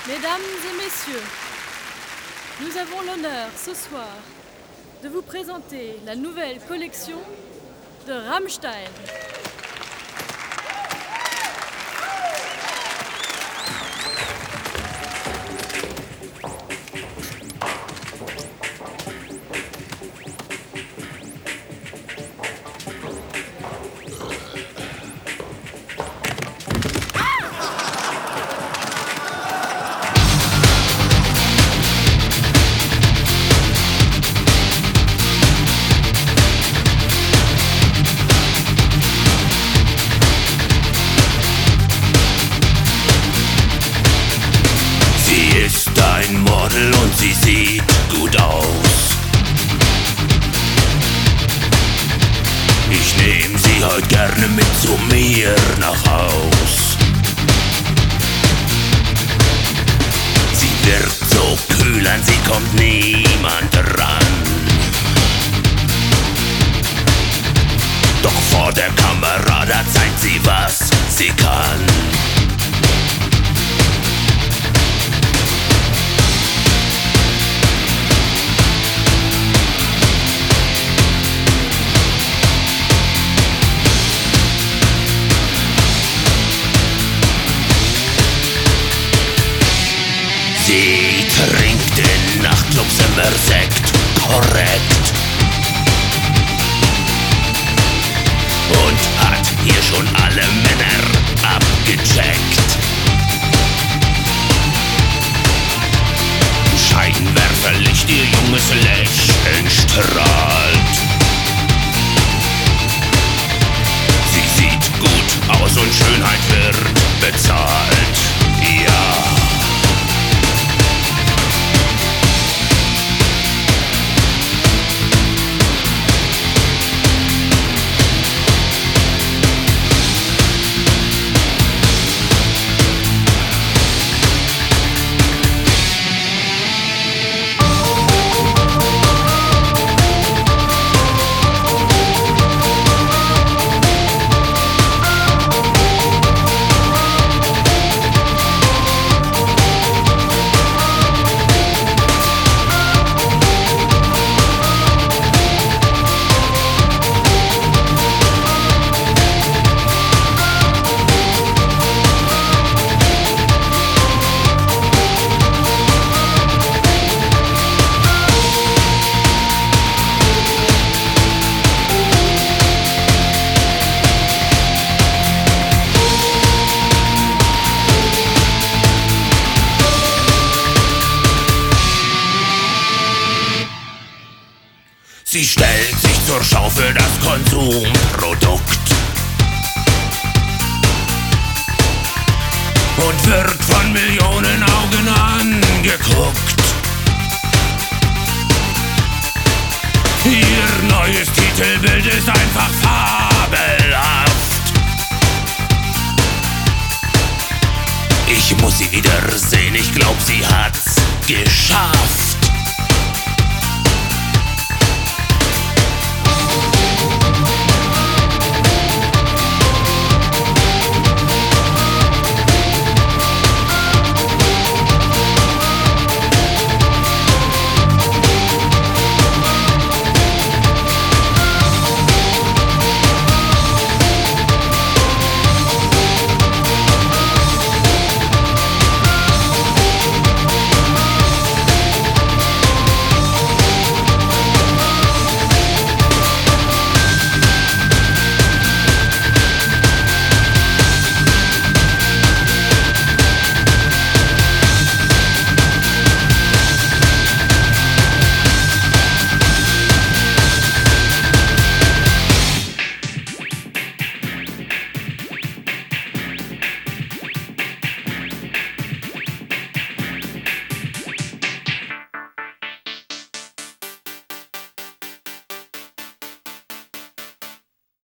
Mesdames et messieurs, nous avons l'honneur ce soir de vous présenter la nouvelle collection de Rammstein. Ein Model und sie sieht gut aus. Ich nehm sie heute gerne mit zu mir nach Haus. Sie wirkt so kühl, an sie kommt niemand ran. Doch vor der Kamera, da zeigt sie, was sie kann. Sie trinkt in Nachtclubs immer Sekt, korrekt. Und hat hier schon alle Männer abgecheckt. Scheinwerferlicht, ihr junges Lächeln strahlt. Sie sieht gut aus und Schönheit wird bezahlt. Ja. Sie stellt sich zur Schau für das Konsumprodukt und wird von Millionen Augen angeguckt. Ihr neues Titelbild ist einfach fabelhaft. Ich muss sie wiedersehen, ich glaub, sie hat's geschafft.